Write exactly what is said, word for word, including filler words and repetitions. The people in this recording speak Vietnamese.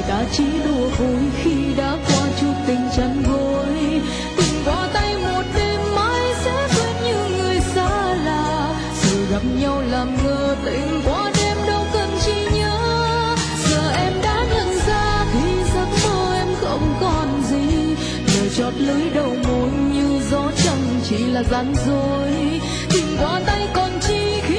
người ta chỉ đùa vui khi đã qua chút tình chăn gối. Tình qua tay một đêm mai sẽ quên như người xa lạ, rồi gặp nhau làm ngơ tình qua đêm đâu cần chi nhớ. Giờ em đã nhận ra khi giấc mơ em không còn gì, lời chót lưỡi đầu môi như gió chẳng chỉ là gian dối. Tình qua tay còn chi